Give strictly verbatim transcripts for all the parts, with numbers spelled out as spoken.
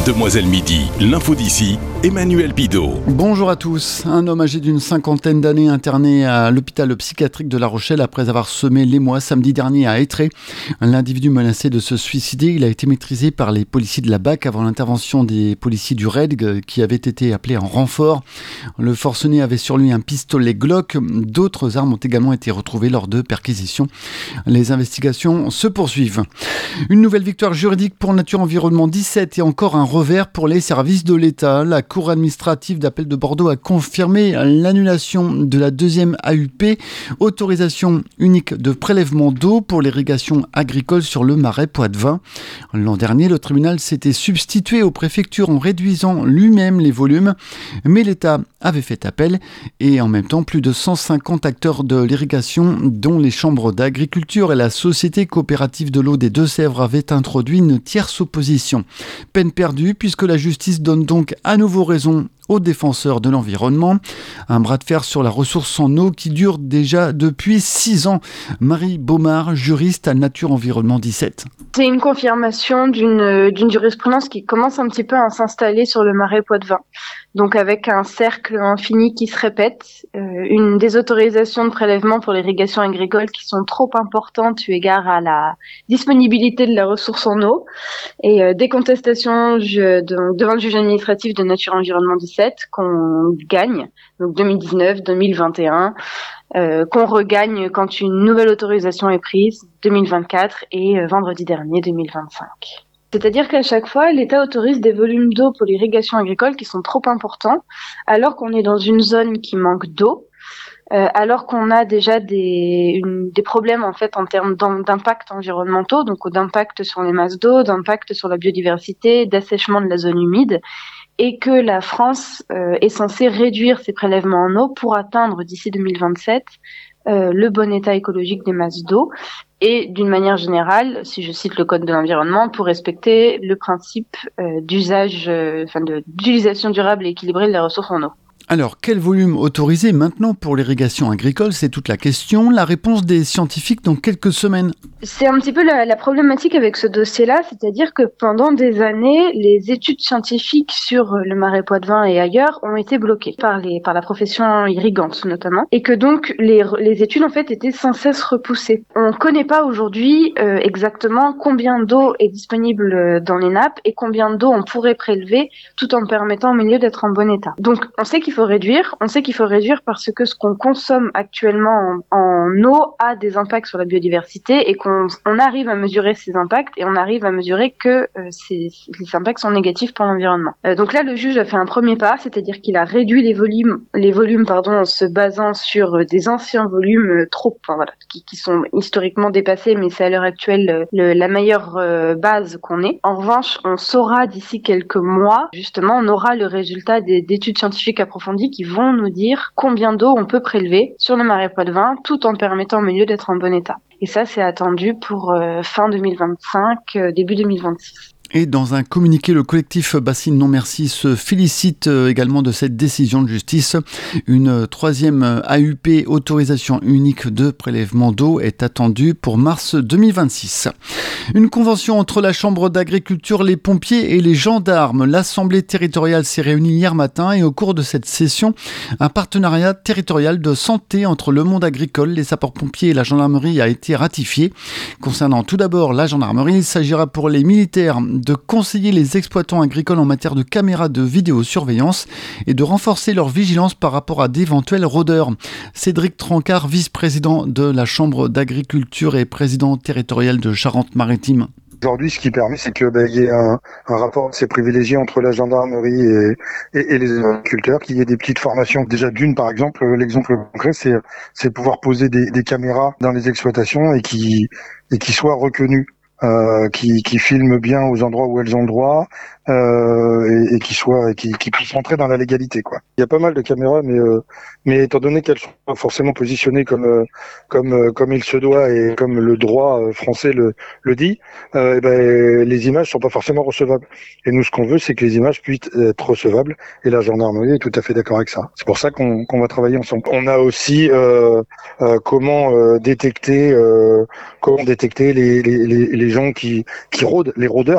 Demoiselle Midi, l'info d'ici, Emmanuel Bidot. Bonjour à tous. Un homme âgé d'une cinquantaine d'années interné à l'hôpital psychiatrique de La Rochelle après avoir semé l'émoi samedi dernier à Étré. L'individu menacé de se suicider, il a été maîtrisé par les policiers de la B A C avant l'intervention des policiers du R E D G qui avaient été appelés en renfort. Le forcené avait sur lui un pistolet Glock. D'autres armes ont également été retrouvées lors de perquisitions. Les investigations se poursuivent. Une nouvelle victoire juridique pour Nature Environnement dix-sept et encore un revers pour les services de l'État. La Cour administrative d'appel de Bordeaux a confirmé l'annulation de la deuxième A U P, autorisation unique de prélèvement d'eau pour l'irrigation agricole sur le marais Poitevin. L'an dernier, le tribunal s'était substitué aux préfectures en réduisant lui-même les volumes, mais l'État avait fait appel et en même temps, plus de cent cinquante acteurs de l'irrigation, dont les chambres d'agriculture et la Société coopérative de l'eau des Deux-Sèvres avaient introduit une tierce opposition. Peine perdue puisque la justice donne donc à nouveau raison aux défenseurs de l'environnement. Un bras de fer sur la ressource en eau qui dure déjà depuis six ans. Marie Baumard, juriste à Nature Environnement dix-sept. C'est une confirmation d'une, d'une jurisprudence qui commence un petit peu à s'installer sur le marais Poitevin. Donc avec un cercle infini qui se répète, euh, une des autorisations de prélèvement pour l'irrigation agricole qui sont trop importantes eu égard à la disponibilité de la ressource en eau, et euh, des contestations je, de, devant le juge administratif de Nature Environnement dix-sept qu'on gagne, donc deux mille dix-neuf, deux mille vingt et un, euh, qu'on regagne quand une nouvelle autorisation est prise, deux mille vingt-quatre et euh, vendredi dernier, deux mille vingt-cinq. C'est-à-dire qu'à chaque fois, l'État autorise des volumes d'eau pour l'irrigation agricole qui sont trop importants, alors qu'on est dans une zone qui manque d'eau, euh, alors qu'on a déjà des, une, des problèmes en fait en termes d'impact environnementaux, donc d'impact sur les masses d'eau, d'impact sur la biodiversité, d'assèchement de la zone humide, et que la France euh, est censée réduire ses prélèvements en eau pour atteindre d'ici deux mille vingt-sept euh, le bon état écologique des masses d'eau. Et d'une manière générale, si je cite le Code de l'environnement, pour respecter le principe euh, d'usage, euh, enfin de, d'utilisation durable et équilibrée de la ressource en eau. Alors, quel volume autorisé maintenant pour l'irrigation agricole ? C'est toute la question. La réponse des scientifiques dans quelques semaines. C'est un petit peu la, la problématique avec ce dossier-là, c'est-à-dire que pendant des années, les études scientifiques sur le marais Poitevin et ailleurs ont été bloquées par les par la profession irrigante notamment, et que donc les, les études en fait étaient sans cesse repoussées. On ne connaît pas aujourd'hui euh, exactement combien d'eau est disponible dans les nappes et combien d'eau on pourrait prélever tout en permettant au milieu d'être en bon état. Donc on sait qu'il faut réduire, on sait qu'il faut réduire parce que ce qu'on consomme actuellement en, en eau a des impacts sur la biodiversité et qu'on On, on arrive à mesurer ces impacts et on arrive à mesurer que euh, ces, ces impacts sont négatifs pour l'environnement. Euh, donc là, le juge a fait un premier pas, c'est-à-dire qu'il a réduit les volumes, les volumes pardon, en se basant sur euh, des anciens volumes euh, trop, enfin voilà, qui, qui sont historiquement dépassés, mais c'est à l'heure actuelle euh, le, la meilleure euh, base qu'on ait. En revanche, on saura d'ici quelques mois, justement, on aura le résultat des, d'études scientifiques approfondies qui vont nous dire combien d'eau on peut prélever sur le marais Poitevin, tout en permettant au milieu d'être en bon état. Et ça, c'est attendu pour euh, fin deux mille vingt-cinq, euh, début deux mille vingt-six. Et dans un communiqué, le collectif Bassine Non Merci se félicite également de cette décision de justice. Une troisième A U P, autorisation unique de prélèvement d'eau, est attendue pour mars deux mille vingt-six. Une convention entre la Chambre d'agriculture, les pompiers et les gendarmes. L'Assemblée territoriale s'est réunie hier matin et au cours de cette session, un partenariat territorial de santé entre le monde agricole, les sapeurs-pompiers et la gendarmerie a été ratifié. Concernant tout d'abord la gendarmerie, il s'agira pour les militaires de conseiller les exploitants agricoles en matière de caméras de vidéosurveillance et de renforcer leur vigilance par rapport à d'éventuels rôdeurs. Cédric Trancard, vice-président de la Chambre d'agriculture et président territorial de Charente-Maritime. Aujourd'hui, ce qui permet, c'est que bah, y ait un, un rapport assez privilégié entre la gendarmerie et, et, et les agriculteurs, qu'il y ait des petites formations. Déjà d'une, par exemple, l'exemple concret, c'est, c'est pouvoir poser des, des caméras dans les exploitations et qui et qui soient reconnues. Euh, qui, qui filment bien aux endroits où elles ont le droit euh, et, et qui soient, qui, qui puissent rentrer dans la légalité, quoi. Il y a pas mal de caméras, mais euh, mais étant donné qu'elles sont pas forcément positionnées comme euh, comme euh, comme il se doit et comme le droit euh, français le le dit, euh, et ben les images sont pas forcément recevables. Et nous, ce qu'on veut, c'est que les images puissent être recevables. Et la gendarmerie est tout à fait d'accord avec ça. C'est pour ça qu'on qu'on va travailler ensemble. On a aussi euh, euh, comment euh, détecter euh, comment détecter les les les, les gens qui qui rôdent, les rôdeurs, quoi.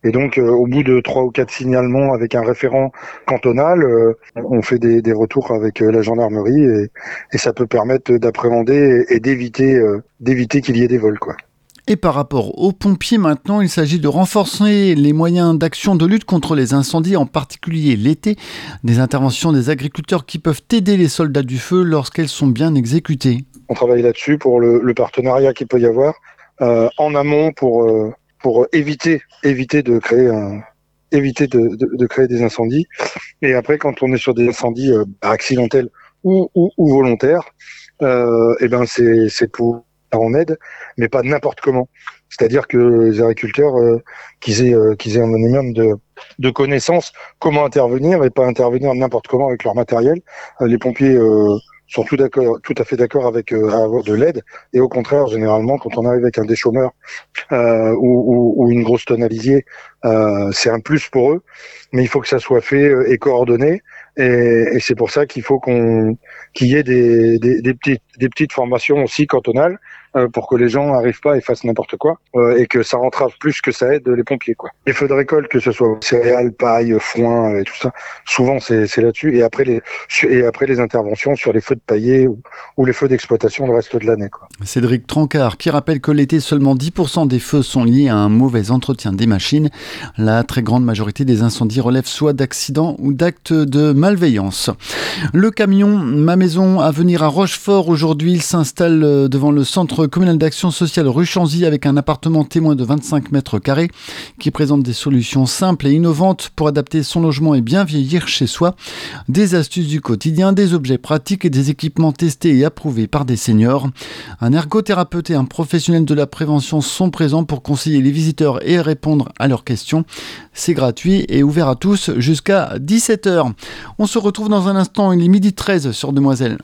Et donc, euh, au bout de trois ou quatre signalements avec un référent cantonal, euh, on fait des, des retours avec euh, la gendarmerie et, et ça peut permettre d'appréhender et, et d'éviter, euh, d'éviter qu'il y ait des vols, quoi. Et par rapport aux pompiers maintenant, il s'agit de renforcer les moyens d'action de lutte contre les incendies, en particulier l'été. Des interventions des agriculteurs qui peuvent aider les soldats du feu lorsqu'elles sont bien exécutées. On travaille là-dessus pour le, le partenariat qu'il peut y avoir euh, en amont pour euh, pour éviter éviter de créer un éviter de, de, de créer des incendies. Et après, quand on est sur des incendies euh, accidentels ou, ou, ou volontaires, euh, et ben c'est c'est pour en aide, mais pas n'importe comment. C'est-à-dire que les agriculteurs, euh, qu'ils aient, euh, qu'ils aient un minimum de, de connaissances, comment intervenir et pas intervenir n'importe comment avec leur matériel. Euh, les pompiers euh, sont tout d'accord, tout à fait d'accord avec euh, avoir de l'aide. Et au contraire, généralement, quand on arrive avec un déchômeur euh, ou, ou, ou une grosse tonalisier, euh, c'est un plus pour eux. Mais il faut que ça soit fait euh, et coordonné. Et, et c'est pour ça qu'il faut qu'on qu'il y ait des, des, des petites des petites formations aussi cantonales euh, pour que les gens n'arrivent pas et fassent n'importe quoi euh, et que ça entrave plus que ça aide les pompiers, quoi. Les feux de récolte, que ce soit céréales, paille, foin et tout ça, souvent c'est c'est là-dessus. Et après les et après les interventions sur les feux de paillé ou, ou les feux d'exploitation le reste de l'année, quoi. Cédric Trancard qui rappelle que l'été, seulement dix pour cent des feux sont liés à un mauvais entretien des machines. La très grande majorité des incendies relèvent soit d'accidents ou d'actes de malveillance. Le camion Ma Maison à venir à Rochefort aujourd'hui, il s'installe devant le centre communal d'action sociale rue Chanzy avec un appartement témoin de vingt-cinq mètres carrés qui présente des solutions simples et innovantes pour adapter son logement et bien vieillir chez soi. Des astuces du quotidien, des objets pratiques et des équipements testés et approuvés par des seniors. Un ergothérapeute et un professionnel de la prévention sont présents pour conseiller les visiteurs et répondre à leurs questions. C'est gratuit et ouvert à tous jusqu'à dix-sept heures. On se retrouve dans un instant, il est midi treize sur Demoiselle.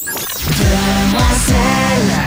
Demoiselle.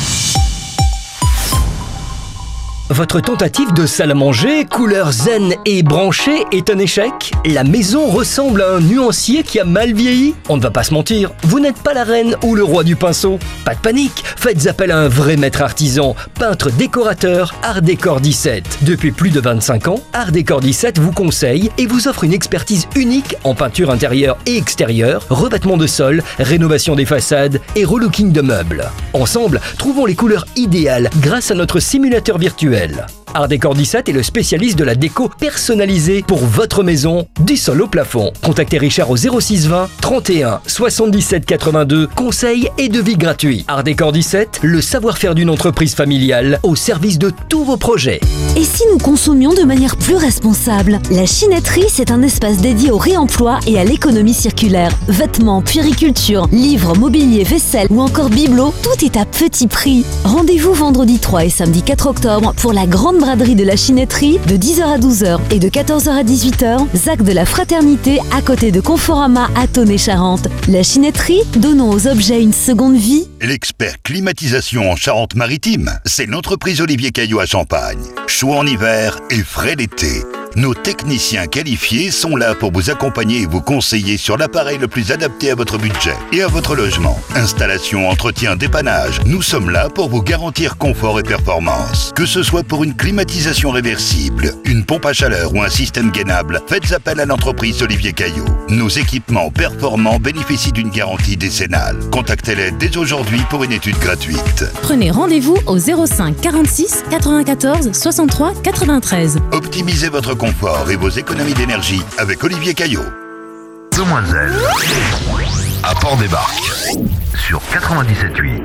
Votre tentative de salle à manger, couleur zen et branchée, est un échec? La maison ressemble à un nuancier qui a mal vieilli? On ne va pas se mentir, vous n'êtes pas la reine ou le roi du pinceau. Pas de panique, faites appel à un vrai maître artisan, peintre décorateur Art Décor dix-sept. Depuis plus de vingt-cinq ans, Art Décor dix-sept vous conseille et vous offre une expertise unique en peinture intérieure et extérieure, revêtement de sol, rénovation des façades et relooking de meubles. Ensemble, trouvons les couleurs idéales grâce à notre simulateur virtuel. Art Décor dix-sept est le spécialiste de la déco personnalisée pour votre maison, du sol au plafond. Contactez Richard au zéro six vingt trente et un soixante-dix-sept quatre-vingt-deux, conseils et devis gratuits. Art Décor dix-sept, le savoir-faire d'une entreprise familiale au service de tous vos projets. Et si nous consommions de manière plus responsable? La Chinetterie, c'est un espace dédié au réemploi et à l'économie circulaire. Vêtements, puériculture, livres, mobilier, vaisselle ou encore bibelots, tout est à petit prix. Rendez-vous vendredi trois et samedi quatre octobre pour la grande braderie de la Chinetterie de dix heures à douze heures et de quatorze heures à dix-huit heures, ZAC de la Fraternité à côté de Conforama à Tonnet-Charente. La Chinetterie, donnons aux objets une seconde vie. L'expert climatisation en Charente-Maritime, c'est l'entreprise Olivier Caillot à Champagne. Chaud en hiver et frais l'été. Nos techniciens qualifiés sont là pour vous accompagner et vous conseiller sur l'appareil le plus adapté à votre budget et à votre logement. Installation, entretien, dépannage, nous sommes là pour vous garantir confort et performance. Que ce soit pour une climatisation réversible, une pompe à chaleur ou un système gainable, faites appel à l'entreprise Olivier Caillot. Nos équipements performants bénéficient d'une garantie décennale. Contactez-les dès aujourd'hui pour une étude gratuite. Prenez rendez-vous au zéro cinq quarante-six quatre-vingt-quatorze soixante-trois quatre-vingt-treize. Optimisez votre confort et vos économies d'énergie avec Olivier Caillot. Demoiselle, à Port-des-Barques, sur quatre-vingt-dix-sept huit.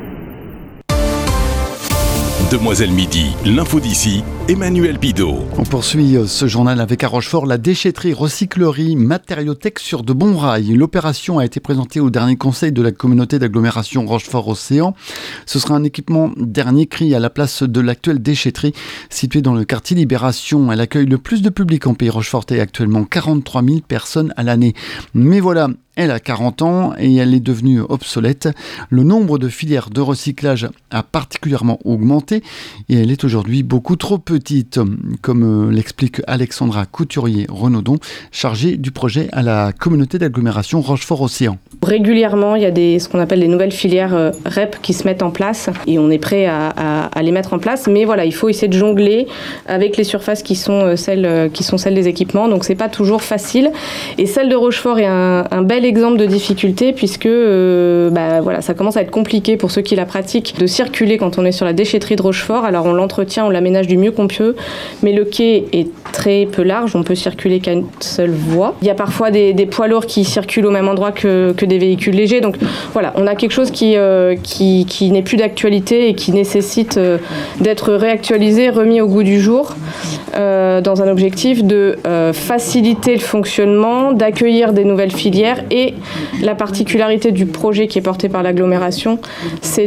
Demoiselle Midi, l'info d'ici, Emmanuel Bidot. On poursuit ce journal avec à Rochefort la déchetterie, recyclerie, matériothèque sur de bons rails. L'opération a été présentée au dernier conseil de la communauté d'agglomération Rochefort-Océan. Ce sera un équipement dernier cri à la place de l'actuelle déchetterie située dans le quartier Libération. Elle accueille le plus de public en pays rochefortais, actuellement quarante-trois mille personnes à l'année. Mais voilà, elle a quarante ans et elle est devenue obsolète. Le nombre de filières de recyclage a particulièrement augmenté et elle est aujourd'hui beaucoup trop petite. petite, comme l'explique Alexandra Couturier-Renaudon, chargée du projet à la communauté d'agglomération Rochefort-Océan. Régulièrement, il y a des, ce qu'on appelle les nouvelles filières euh, R E P qui se mettent en place et on est prêt à, à, à les mettre en place. Mais voilà, il faut essayer de jongler avec les surfaces qui sont euh, celles, euh, qui sont celles des équipements. Donc, c'est pas toujours facile. Et celle de Rochefort est un, un bel exemple de difficulté puisque euh, bah, voilà, ça commence à être compliqué pour ceux qui la pratiquent de circuler quand on est sur la déchetterie de Rochefort. Alors, on l'entretient, on l'aménage du mieux qu'on peut, mais le quai est très peu large. On peut circuler qu'à une seule voie. Il y a parfois des, des poids lourds qui circulent au même endroit que, que des véhicules légers. Donc voilà, on a quelque chose qui, euh, qui, qui n'est plus d'actualité et qui nécessite euh, d'être réactualisé, remis au goût du jour, euh, dans un objectif de euh, faciliter le fonctionnement, d'accueillir des nouvelles filières. Et la particularité du projet qui est porté par l'agglomération, c'est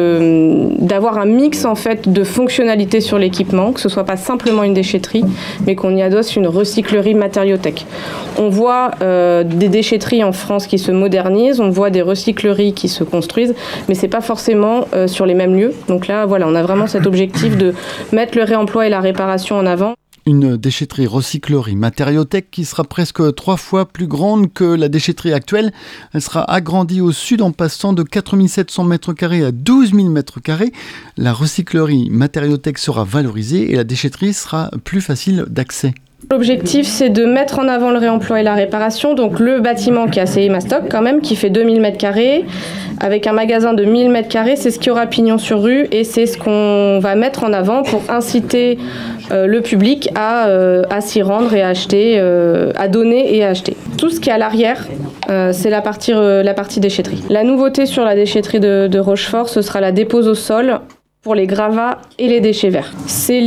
de, d'avoir un mix en fait de fonctionnalités sur l'équipement, que ce ne soit pas simplement une déchetterie, mais qu'on y adosse une recyclerie matériothèque. On voit euh, des déchetteries en France qui se modernisent, on voit des recycleries qui se construisent, mais c'est pas forcément euh, sur les mêmes lieux. Donc là, voilà, on a vraiment cet objectif de mettre le réemploi et la réparation en avant. Une déchetterie recyclerie matériothèque qui sera presque trois fois plus grande que la déchetterie actuelle. Elle sera agrandie au sud en passant de quatre mille sept cents mètres carrés à douze mille mètres carrés. La recyclerie matériothèque sera valorisée et la déchetterie sera plus facile d'accès. L'objectif, c'est de mettre en avant le réemploi et la réparation. Donc le bâtiment qui est assez mastoc quand même, qui fait deux mille mètres carrés, avec un magasin de mille mètres carrés, c'est ce qui aura pignon sur rue et c'est ce qu'on va mettre en avant pour inciter euh, le public à, euh, à s'y rendre et à acheter, euh, à donner et à acheter. Tout ce qui est à l'arrière, euh, c'est la partie, euh, la partie déchetterie. La nouveauté sur la déchetterie de, de Rochefort, ce sera la dépose au sol pour les gravats et les déchets verts. C'est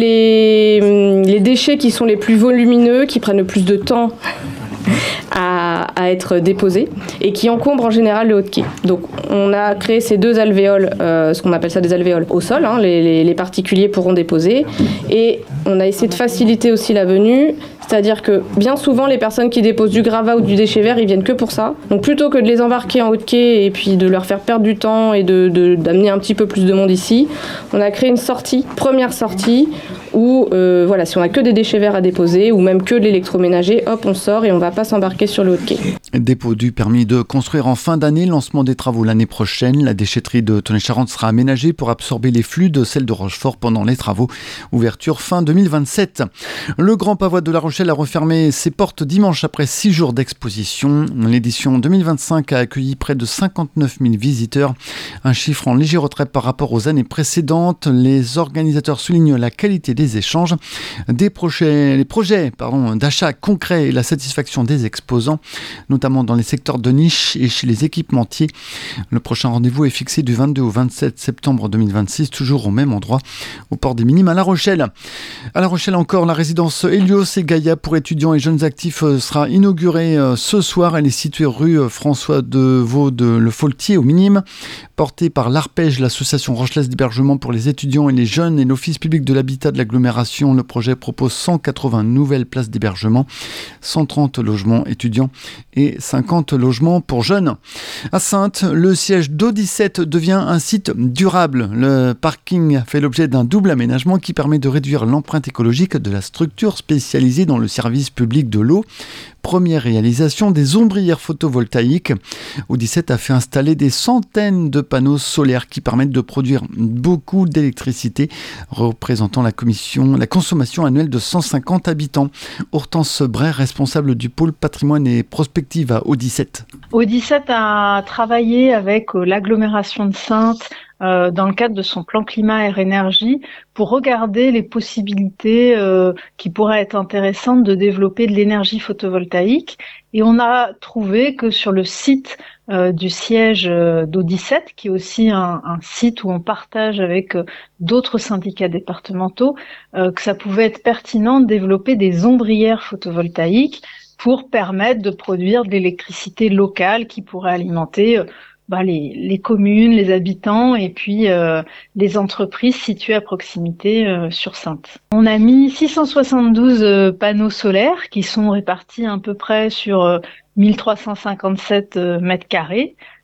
les, les déchets qui sont les plus volumineux, qui prennent le plus de temps à, à être déposés et qui encombrent en général le haut de quai. Donc on a créé ces deux alvéoles, euh, ce qu'on appelle ça des alvéoles au sol, hein, les, les, les particuliers pourront déposer, et on a essayé de faciliter aussi la venue. C'est-à-dire que bien souvent, les personnes qui déposent du gravat ou du déchet vert, ils viennent que pour ça. Donc plutôt que de les embarquer en haut de quai et puis de leur faire perdre du temps et de, de, d'amener un petit peu plus de monde ici, on a créé une sortie, première sortie, où euh, voilà, si on n'a que des déchets verts à déposer ou même que de l'électroménager, hop, on sort et on ne va pas s'embarquer sur le haut de quai. Dépôt du permis de construire en fin d'année, lancement des travaux l'année prochaine. La déchetterie de Tonnay-Charente sera aménagée pour absorber les flux de celle de Rochefort pendant les travaux. Ouverture fin deux mille vingt-sept. Le Grand Pavois de La Rochelle a refermé ses portes dimanche après six jours d'exposition. L'édition deux mille vingt-cinq a accueilli près de cinquante-neuf mille visiteurs, un chiffre en léger retrait par rapport aux années précédentes. Les organisateurs soulignent la qualité des échanges, des projets, les projets pardon, d'achat concrets et la satisfaction des exposants, notamment dans les secteurs de niche et chez les équipementiers. Le prochain rendez-vous est fixé du vingt-deux au vingt-sept septembre deux mille vingt-six, toujours au même endroit, au port des Minimes à La Rochelle. À La Rochelle encore, la résidence Helios et Gaïa pour étudiants et jeunes actifs sera inaugurée ce soir. Elle est située rue François de Vaux de Le Faultier aux Minimes. Portée par l'Arpège, l'association rochelaise d'hébergement pour les étudiants et les jeunes et l'Office public de l'habitat de l'agglomération, le projet propose cent quatre-vingts nouvelles places d'hébergement, cent trente logements étudiants et cinquante logements pour jeunes. À Saintes, le siège d'O dix-sept devient un site durable. Le parking fait l'objet d'un double aménagement qui permet de réduire l'empreinte écologique de la structure spécialisée dans le service public de l'eau. Première réalisation des ombrières photovoltaïques. O dix-sept a fait installer des centaines de panneaux solaires qui permettent de produire beaucoup d'électricité, représentant la, commission, la consommation annuelle de cent cinquante habitants. Hortense Bray, responsable du pôle patrimoine et prospective à O dix-sept. O dix-sept a travaillé avec l'agglomération de Saintes euh, dans le cadre de son plan climat air énergie pour regarder les possibilités euh, qui pourraient être intéressantes de développer de l'énergie photovoltaïque. Et on a trouvé que sur le site euh, du siège euh, d'O dix-sept, qui est aussi un, un site où on partage avec euh, d'autres syndicats départementaux, euh, que ça pouvait être pertinent de développer des ombrières photovoltaïques pour permettre de produire de l'électricité locale qui pourrait alimenter euh, bah, les, les communes, les habitants et puis euh, les entreprises situées à proximité euh, sur Saintes. On a mis six cent soixante-douze euh, panneaux solaires qui sont répartis à peu près sur euh, mille trois cent cinquante-sept euh, mètres carrés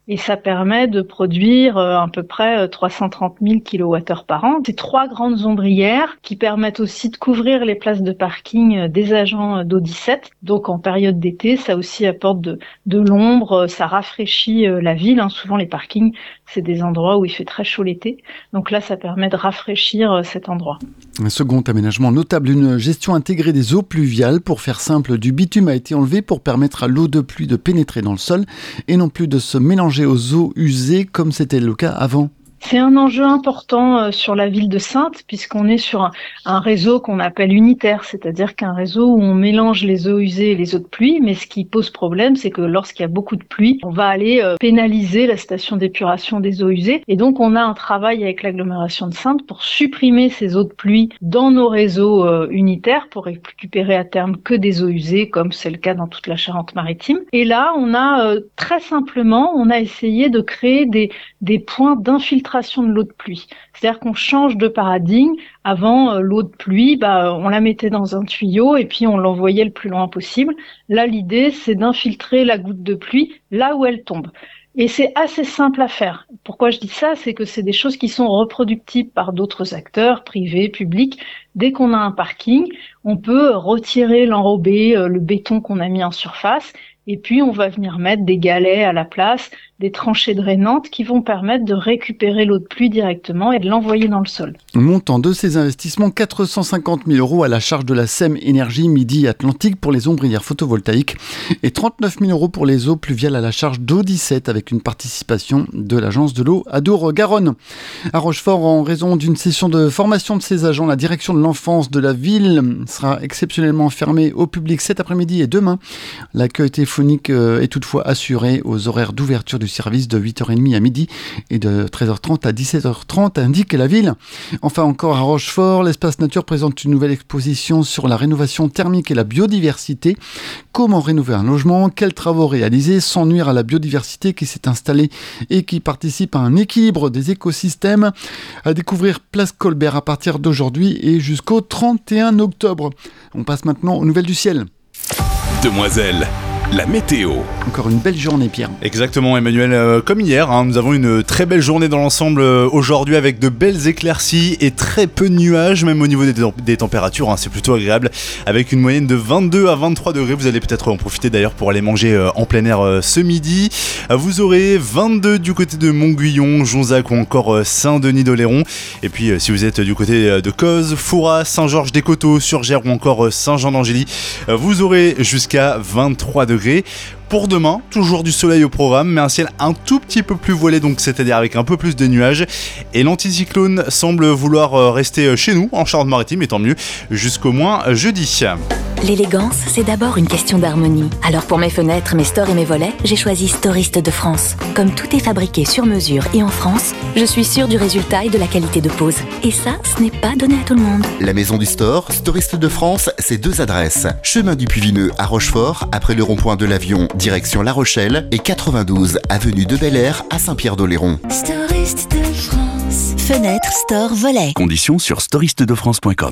et ça permet de produire à peu près trois cent trente mille kilowattheures par an. C'est trois grandes ombrières qui permettent aussi de couvrir les places de parking des agents d'O dix-sept. Donc en période d'été, ça aussi apporte de, de l'ombre, ça rafraîchit la ville. Hein. Souvent les parkings, c'est des endroits où il fait très chaud l'été. Donc là, ça permet de rafraîchir cet endroit. Un second aménagement notable, une gestion intégrée des eaux pluviales. Pour faire simple, du bitume a été enlevé pour permettre à l'eau de pluie de pénétrer dans le sol et non plus de se mélanger aux eaux usées comme c'était le cas avant. C'est un enjeu important sur la ville de Saintes puisqu'on est sur un, un réseau qu'on appelle unitaire, c'est-à-dire qu'un réseau où on mélange les eaux usées et les eaux de pluie, mais ce qui pose problème, c'est que lorsqu'il y a beaucoup de pluie, on va aller euh, pénaliser la station d'épuration des eaux usées et donc on a un travail avec l'agglomération de Saintes pour supprimer ces eaux de pluie dans nos réseaux euh, unitaires pour récupérer à terme que des eaux usées comme c'est le cas dans toute la Charente-Maritime. Et là, on a euh, très simplement, on a essayé de créer des, des points d'infiltration de l'eau de pluie. C'est-à-dire qu'on change de paradigme. Avant, euh, l'eau de pluie, bah, on la mettait dans un tuyau et puis on l'envoyait le plus loin possible. Là, l'idée, c'est d'infiltrer la goutte de pluie là où elle tombe. Et c'est assez simple à faire. Pourquoi je dis ça? C'est que c'est des choses qui sont reproductibles par d'autres acteurs, privés, publics. Dès qu'on a un parking, on peut retirer l'enrobé, euh, le béton qu'on a mis en surface, et puis on va venir mettre des galets à la place, des tranchées drainantes qui vont permettre de récupérer l'eau de pluie directement et de l'envoyer dans le sol. Montant de ces investissements, quatre cent cinquante mille euros à la charge de la S E M Énergie Midi-Atlantique pour les ombrières photovoltaïques et trente-neuf mille euros pour les eaux pluviales à la charge d'O dix-sept avec une participation de l'agence de l'eau Adour-Garonne. À Rochefort, en raison d'une session de formation de ses agents, la direction de l'enfance de la ville sera exceptionnellement fermée au public cet après-midi et demain. L'accueil téléphonique est toutefois assuré aux horaires d'ouverture du service de huit heures trente à midi et de treize heures trente à dix-sept heures trente, indique la ville. Enfin encore à Rochefort, l'espace nature présente une nouvelle exposition sur la rénovation thermique et la biodiversité. Comment rénover un logement? Quels travaux réaliser sans nuire à la biodiversité qui s'est installée et qui participe à un équilibre des écosystèmes? À découvrir Place Colbert à partir d'aujourd'hui et jusqu'au trente et un octobre. On passe maintenant aux nouvelles du ciel. Demoiselle, la météo. Encore une belle journée, Pierre. Exactement, Emmanuel. Euh, comme hier, hein, nous avons une très belle journée dans l'ensemble euh, aujourd'hui avec de belles éclaircies et très peu de nuages, même au niveau des, des températures. Hein, c'est plutôt agréable avec une moyenne de vingt-deux à vingt-trois degrés. Vous allez peut-être en profiter d'ailleurs pour aller manger euh, en plein air euh, ce midi. Euh, vous aurez vingt-deux du côté de Montguyon, Jonzac ou encore euh, Saint-Denis-d'Oléron. Et puis, euh, si vous êtes du côté euh, de Cozes, Fouras, Saint-Georges-des-Coteaux, Surgères ou encore euh, Saint-Jean-d'Angély, euh, vous aurez jusqu'à vingt-trois degrés. Pour demain, toujours du soleil au programme, mais un ciel un tout petit peu plus voilé, donc c'est-à-dire avec un peu plus de nuages. Et l'anticyclone semble vouloir rester chez nous, en Charente-Maritime, et tant mieux, jusqu'au moins jeudi. L'élégance, c'est d'abord une question d'harmonie. Alors pour mes fenêtres, mes stores et mes volets, j'ai choisi Storiste de France. Comme tout est fabriqué sur mesure et en France, je suis sûre du résultat et de la qualité de pose. Et ça, ce n'est pas donné à tout le monde. La maison du store, Storiste de France, c'est deux adresses. Chemin du Puy-Vineux à Rochefort, après le rond-point de l'Avion, direction La Rochelle, et quatre-vingt-douze avenue de Bel Air à Saint-Pierre-d'Oléron. Storiste de France. Fenêtre, store, volet. Conditions sur storiste de france point com.